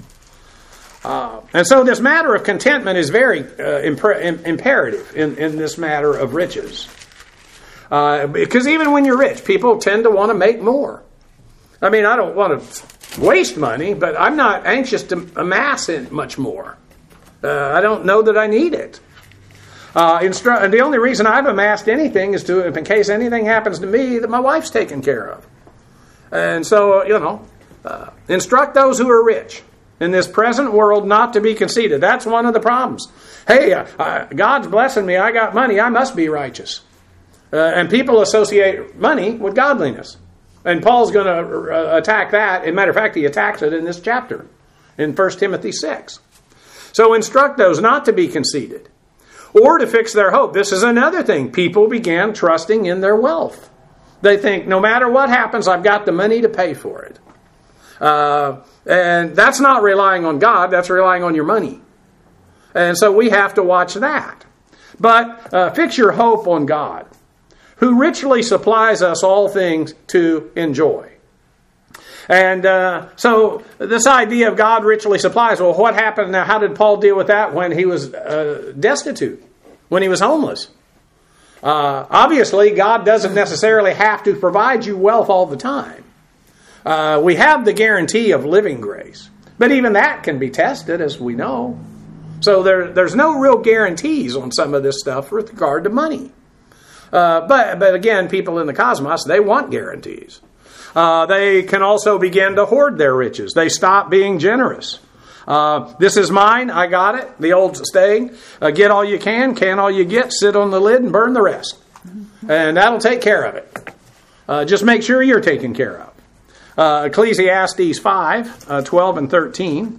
Uh, and so this matter of contentment is very uh, imper- imperative in, in this matter of riches. Uh, because even when you're rich, people tend to want to make more. I mean, I don't want to waste money, but I'm not anxious to amass it much more. Uh, I don't know that I need it. Uh, instru- and the only reason I've amassed anything is to, if in case anything happens to me, that my wife's taken care of. And so, you know, uh, instruct those who are rich in this present world not to be conceited. That's one of the problems. Hey, uh, uh, God's blessing me. I got money. I must be righteous. Uh, and people associate money with godliness. And Paul's going to uh, attack that. As a matter of fact, he attacks it in this chapter, in First Timothy six. So instruct those not to be conceited, or to fix their hope. This is another thing. People began trusting in their wealth. They think, no matter what happens, I've got the money to pay for it. Uh, and that's not relying on God. That's relying on your money. And so we have to watch that. But uh, fix your hope on God, who richly supplies us all things to enjoy. And uh, so this idea of God richly supplies, well, what happened now? How did Paul deal with that when he was uh, destitute, when he was homeless? Uh, obviously, God doesn't necessarily have to provide you wealth all the time. Uh, we have the guarantee of living grace, but even that can be tested, as we know. So there, there's no real guarantees on some of this stuff with regard to money. Uh, but, but again, people in the cosmos, they want guarantees. Uh, they can also begin to hoard their riches. They stop being generous. Uh, this is mine, I got it. The old saying, uh, get all you can, can all you get, sit on the lid and burn the rest. And that'll take care of it. Uh, just make sure you're taken care of. Uh, Ecclesiastes five, uh, twelve and thirteen.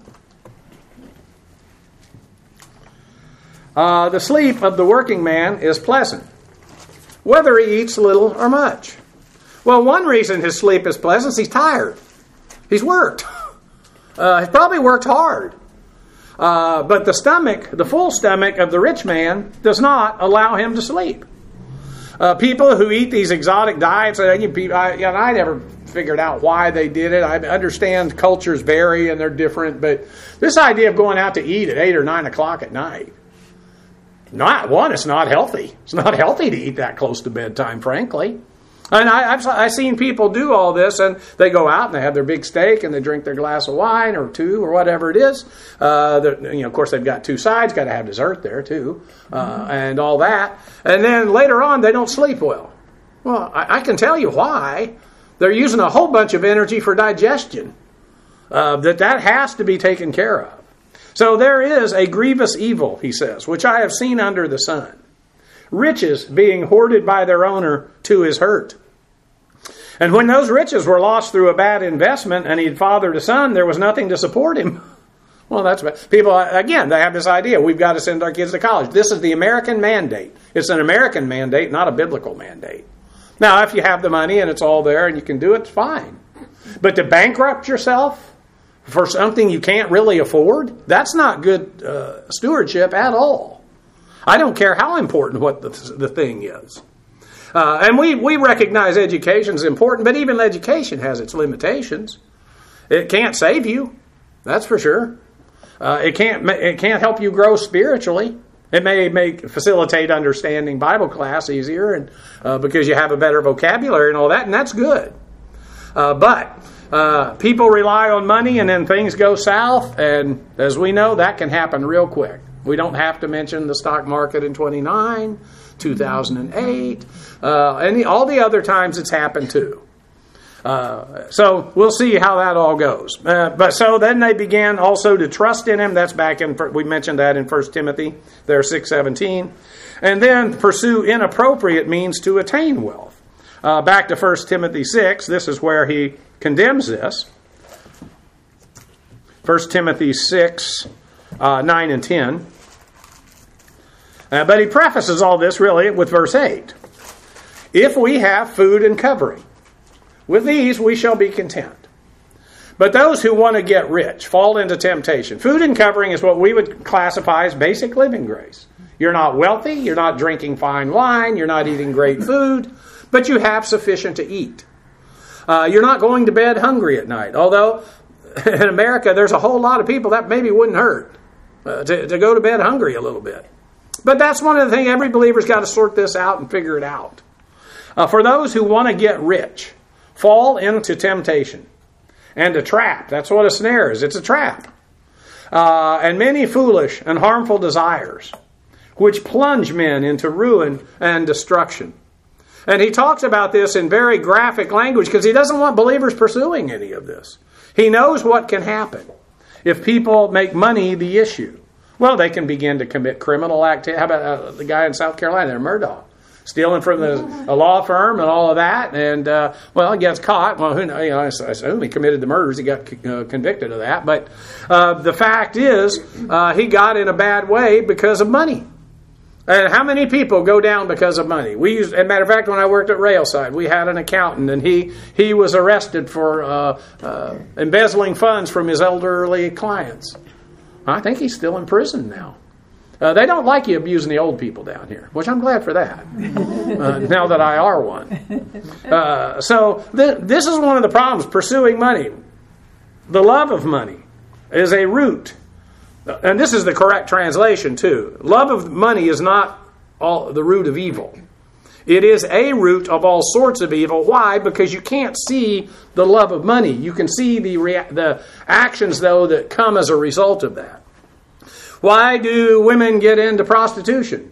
Uh, the sleep of the working man is pleasant, whether he eats little or much. Well, one reason his sleep is pleasant is he's tired. He's worked. Uh, he's probably worked hard. Uh, but the stomach, the full stomach of the rich man does not allow him to sleep. Uh, people who eat these exotic diets, I, I, I never figured out why they did it. I understand cultures vary and they're different, but this idea of going out to eat at eight or nine o'clock at night, not one, it's not healthy. It's not healthy to eat that close to bedtime, frankly. And I, I've, I've seen people do all this, and they go out and they have their big steak and they drink their glass of wine or two or whatever it is. Uh, you know, of course, they've got two sides, got to have dessert there too, uh, mm-hmm. and all that. And then later on, they don't sleep well. Well, I, I can tell you why. They're using a whole bunch of energy for digestion. Uh, that that has to be taken care of. So there is a grievous evil, he says, which I have seen under the sun. Riches being hoarded by their owner to his hurt. And when those riches were lost through a bad investment and he'd fathered a son, there was nothing to support him. Well, that's what people, again, they have this idea, we've got to send our kids to college. This is the American mandate. It's an American mandate, not a biblical mandate. Now, if you have the money and it's all there and you can do it, it's fine. But to bankrupt yourself for something you can't really afford, that's not good uh, stewardship at all. I don't care how important what the, the thing is. Uh, and we, we recognize education is important, but even education has its limitations. It can't save you, that's for sure. Uh, it can't it can't help you grow spiritually. It may make facilitate understanding Bible class easier, and uh, because you have a better vocabulary and all that, and that's good. Uh, but uh, people rely on money, and then things go south, and as we know, that can happen real quick. We don't have to mention the stock market in twenty-nine, two thousand eight, uh, and the, all the other times it's happened too. Uh, so we'll see how that all goes. Uh, but so then they began also to trust in him. That's back in, we mentioned that in First Timothy, there, six seventeen. And then pursue inappropriate means to attain wealth. Uh, back to First Timothy six, this is where he condemns this. First Timothy six, uh, nine and ten. Uh, but he prefaces all this really with verse eight. If we have food and covering, with these we shall be content. But those who want to get rich fall into temptation. Food and covering is what we would classify as basic living grace. You're not wealthy, you're not drinking fine wine, you're not eating great food, but you have sufficient to eat. Uh, you're not going to bed hungry at night. Although in America there's a whole lot of people that maybe wouldn't hurt uh, to, to go to bed hungry a little bit. But that's one of the things, every believer's got to sort this out and figure it out. Uh, for those who want to get rich, fall into temptation and a trap. That's what a snare is. It's a trap. Uh, and many foolish and harmful desires, which plunge men into ruin and destruction. And he talks about this in very graphic language because he doesn't want believers pursuing any of this. He knows what can happen if people make money the issue. Well, they can begin to commit criminal activity. How about uh, the guy in South Carolina, Murdaugh? Stealing from the, a law firm and all of that. And, uh, well, he gets caught. Well, who knows? You know, I assume he committed the murders. He got uh, convicted of that. But uh, the fact is, uh, he got in a bad way because of money. And how many people go down because of money? We used, as a matter of fact, when I worked at Railside, we had an accountant, and he, he was arrested for uh, uh, embezzling funds from his elderly clients. I think he's still in prison now. Uh, they don't like you abusing the old people down here, which I'm glad for that, uh, now that I are one. Uh, so th- this is one of the problems, pursuing money. The love of money is a root. And this is the correct translation, too. Love of money is not all the root of evil. It is a root of all sorts of evil. Why? Because you can't see the love of money. You can see the rea- the actions, though, that come as a result of that. Why do women get into prostitution?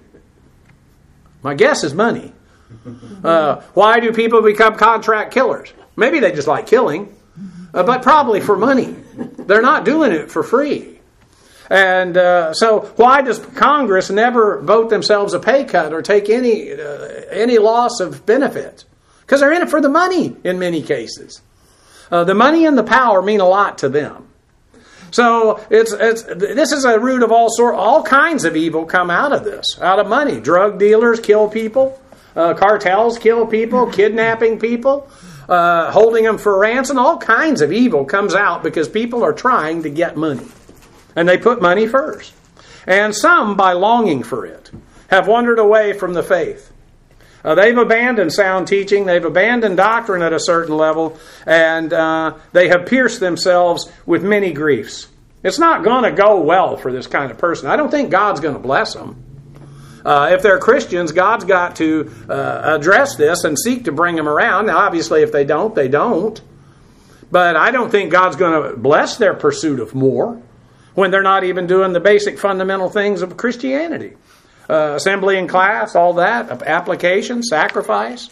My guess is money. Uh, why do people become contract killers? Maybe they just like killing, uh, but probably for money. They're not doing it for free. And uh, so why does Congress never vote themselves a pay cut or take any uh, any loss of benefits? Because they're in it for the money in many cases. Uh, the money and the power mean a lot to them. So it's it's this is a root of all sort, all kinds of evil come out of this, out of money. Drug dealers kill people, uh, cartels kill people, kidnapping people, uh, holding them for ransom. All kinds of evil comes out because people are trying to get money. And they put money first. And some, by longing for it, have wandered away from the faith. Uh, they've abandoned sound teaching. They've abandoned doctrine at a certain level. And uh, they have pierced themselves with many griefs. It's not going to go well for this kind of person. I don't think God's going to bless them. Uh, if they're Christians, God's got to uh, address this and seek to bring them around. Now, obviously, if they don't, they don't. But I don't think God's going to bless their pursuit of more, when they're not even doing the basic fundamental things of Christianity. Uh, assembly in class, all that, application, sacrifice.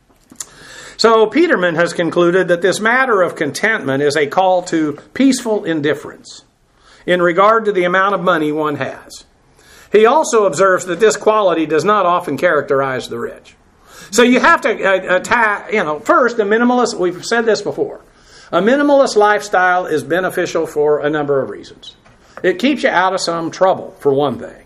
So Peterman has concluded that this matter of contentment is a call to peaceful indifference in regard to the amount of money one has. He also observes that this quality does not often characterize the rich. So you have to uh, attack, you know, first, a minimalist, we've said this before, a minimalist lifestyle is beneficial for a number of reasons. It keeps you out of some trouble, for one thing.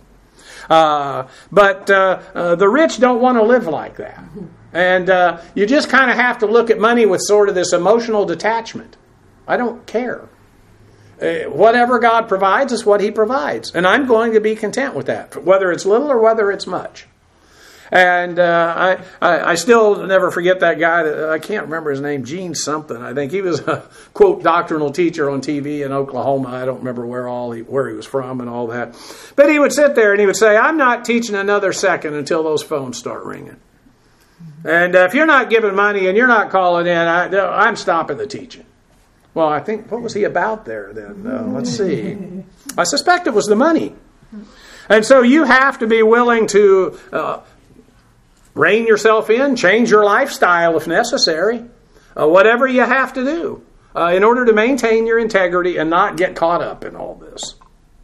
Uh, but uh, uh, the rich don't want to live like that. And uh, you just kind of have to look at money with sort of this emotional detachment. I don't care. Uh, whatever God provides is what He provides. And I'm going to be content with that, whether it's little or whether it's much. And uh, I, I, I still never forget that guy, that I can't remember his name, Gene something. I think he was a, quote, doctrinal teacher on T V in Oklahoma. I don't remember where all he, where he was from and all that. But he would sit there and he would say, I'm not teaching another second until those phones start ringing. And uh, if you're not giving money and you're not calling in, I, I'm stopping the teaching. Well, I think, what was he about there then? Uh, let's see. I suspect it was the money. And so you have to be willing to Uh, rein yourself in, change your lifestyle if necessary, uh, whatever you have to do uh, in order to maintain your integrity and not get caught up in all this.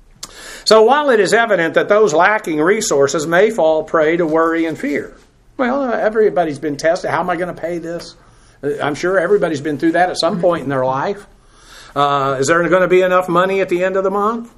So while it is evident that those lacking resources may fall prey to worry and fear, well, uh, everybody's been tested. How am I going to pay this? Uh, I'm sure everybody's been through that at some point in their life. Uh, is there going to be enough money at the end of the month?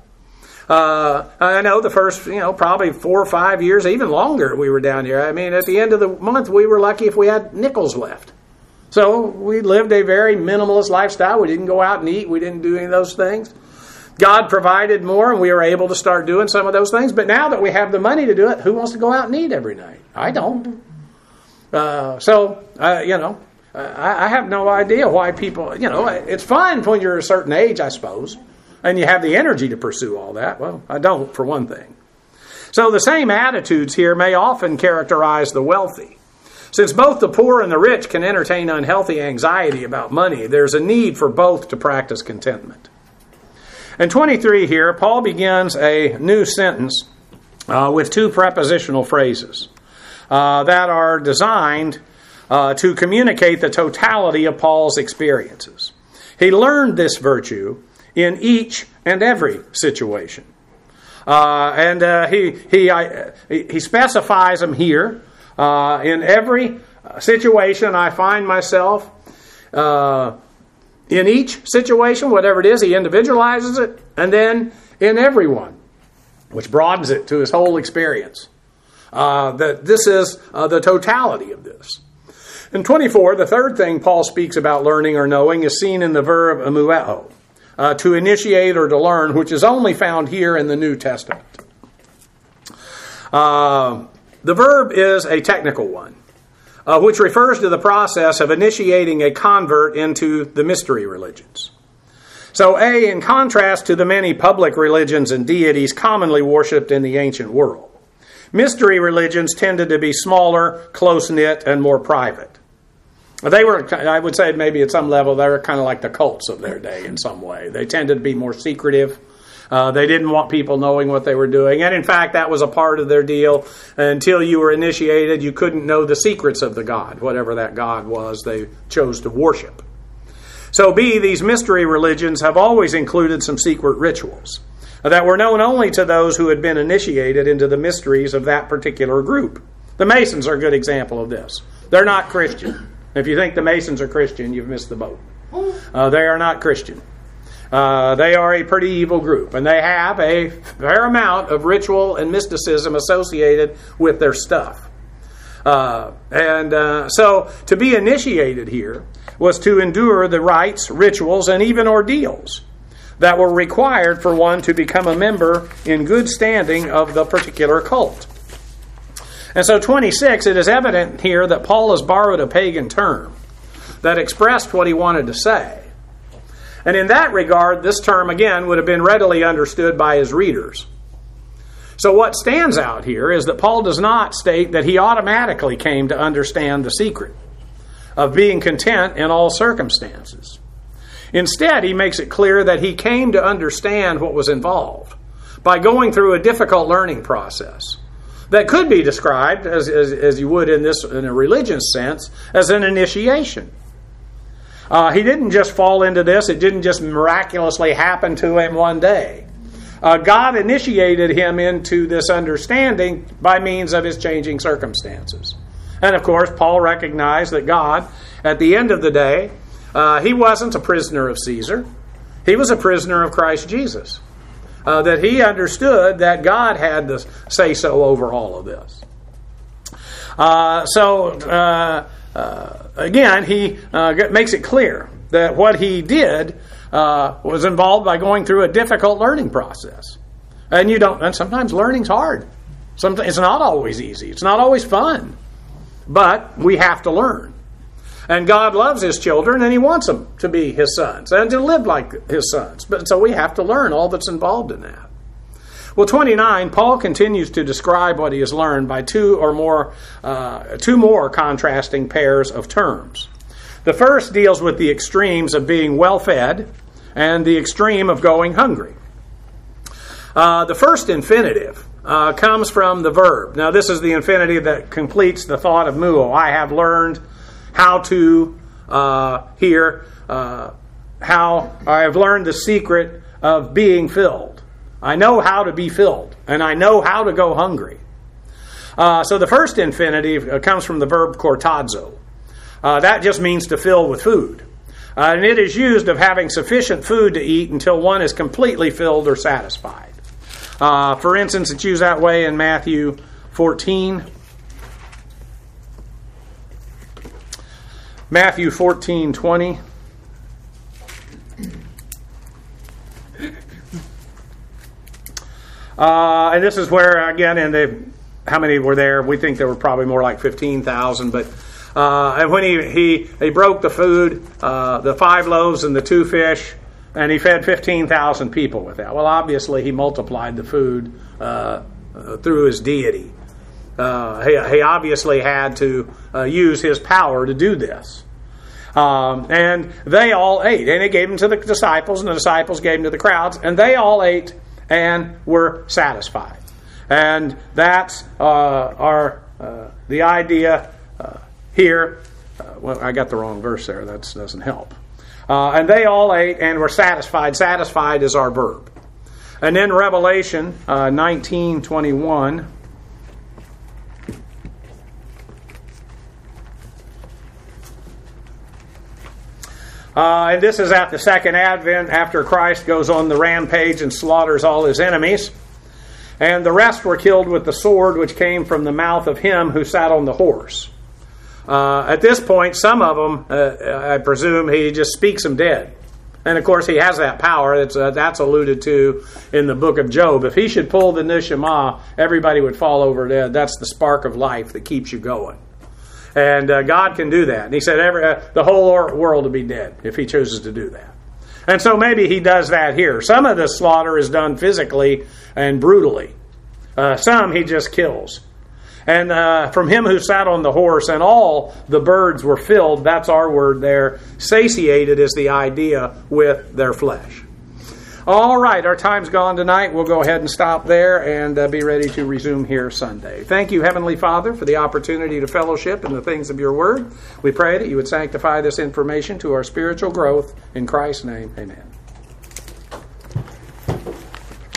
Uh, I know the first, you know, probably four or five years, even longer, we were down here. I mean, at the end of the month, we were lucky if we had nickels left. So we lived a very minimalist lifestyle. We didn't go out and eat. We didn't do any of those things. God provided more, and we were able to start doing some of those things. But now that we have the money to do it, who wants to go out and eat every night? I don't. Uh, so, uh, you know, I, I have no idea why people, you know, it's fun when you're a certain age, I suppose. And you have the energy to pursue all that. Well, I don't, for one thing. So the same attitudes here may often characterize the wealthy. Since both the poor and the rich can entertain unhealthy anxiety about money, there's a need for both to practice contentment. In twenty-three here, Paul begins a new sentence uh, with two prepositional phrases uh, that are designed uh, to communicate the totality of Paul's experiences. He learned this virtue in each and every situation. Uh, and uh, he, he, I, he specifies them here. Uh, in every situation I find myself, uh, in each situation, whatever it is, he individualizes it, and then in everyone, which broadens it to his whole experience. Uh, that this is uh, the totality of this. In twenty-four, the third thing Paul speaks about learning or knowing is seen in the verb amueo, uh, to initiate or to learn, which is only found here in the New Testament. Uh, The verb is a technical one, uh, which refers to the process of initiating a convert into the mystery religions. So A, in contrast to the many public religions and deities commonly worshipped in the ancient world, mystery religions tended to be smaller, close-knit, and more private. They were, I would say maybe at some level, they were kind of like the cults of their day in some way. They tended to be more secretive. Uh, they didn't want people knowing what they were doing. And in fact, that was a part of their deal. Until you were initiated, you couldn't know the secrets of the god, whatever that god was they chose to worship. So B, these mystery religions have always included some secret rituals that were known only to those who had been initiated into the mysteries of that particular group. The Masons are a good example of this. They're not Christian. If you think the Masons are Christian, you've missed the boat. Uh, they are not Christian. Uh, they are a pretty evil group, and they have a fair amount of ritual and mysticism associated with their stuff. Uh, and uh, so to be initiated here was to endure the rites, rituals, and even ordeals that were required for one to become a member in good standing of the particular cult. And so twenty-six, it is evident here that Paul has borrowed a pagan term that expressed what he wanted to say. And in that regard, this term, again, would have been readily understood by his readers. So what stands out here is that Paul does not state that he automatically came to understand the secret of being content in all circumstances. Instead, he makes it clear that he came to understand what was involved by going through a difficult learning process that could be described, as, as, as you would in this in a religious sense, as an initiation. Uh, he didn't just fall into this. It didn't just miraculously happen to him one day. Uh, God initiated him into this understanding by means of his changing circumstances. And of course, Paul recognized that God, at the end of the day, uh, he wasn't a prisoner of Caesar. He was a prisoner of Christ Jesus. Uh, that he understood that God had the say-so over all of this. Uh, so, uh, uh, again, he uh, makes it clear that what he did uh, was involved by going through a difficult learning process. And you don't. And sometimes learning's hard. Sometimes it's not always easy. It's not always fun. But we have to learn. And God loves his children, and he wants them to be his sons and to live like his sons. But so we have to learn all that's involved in that. Well, twenty-nine, Paul continues to describe what he has learned by two or more, uh, two more contrasting pairs of terms. The first deals with the extremes of being well-fed and the extreme of going hungry. Uh, the first infinitive uh, comes from the verb. Now, this is the infinitive that completes the thought of muo. I have learned how to uh, here, uh, how I have learned the secret of being filled. I know how to be filled, and I know how to go hungry. Uh, so the first infinitive comes from the verb cortazo. Uh, that just means to fill with food. Uh, and it is used of having sufficient food to eat until one is completely filled or satisfied. Uh, for instance, it's used that way in Matthew fourteen. Matthew fourteen twenty. Uh, and this is where, again, and the how many were there? We think there were probably more like fifteen thousand. But uh, and when he, he, he broke the food, uh, the five loaves and the two fish, and he fed fifteen thousand people with that. Well, obviously, he multiplied the food uh, uh, through his deity. Uh, he, he obviously had to uh, use his power to do this. Um, and they all ate. And he gave them to the disciples, and the disciples gave them to the crowds. And they all ate and were satisfied. And that's uh, our uh, the idea uh, here. Uh, well, I got the wrong verse there. That doesn't help. Uh, and they all ate and were satisfied. Satisfied is our verb. And in Revelation uh, nineteen twenty-one... Uh, and this is at the second advent, after Christ goes on the rampage and slaughters all his enemies. And the rest were killed with the sword which came from the mouth of him who sat on the horse. Uh, at this point, some of them, uh, I presume, he just speaks them dead. And of course, he has that power. It's, uh, that's alluded to in the book of Job. If he should pull the neshama, everybody would fall over dead. That's the spark of life that keeps you going. And uh, God can do that. And he said every, uh, the whole world will be dead if he chooses to do that. And so maybe he does that here. Some of the slaughter is done physically and brutally. Uh, some he just kills. And uh, from him who sat on the horse, and all the birds were filled, that's our word there, satiated is the idea, with their flesh. All right, our time's gone tonight. We'll go ahead and stop there and uh, be ready to resume here Sunday. Thank you, Heavenly Father, for the opportunity to fellowship in the things of your word. We pray that you would sanctify this information to our spiritual growth. In Christ's name, amen.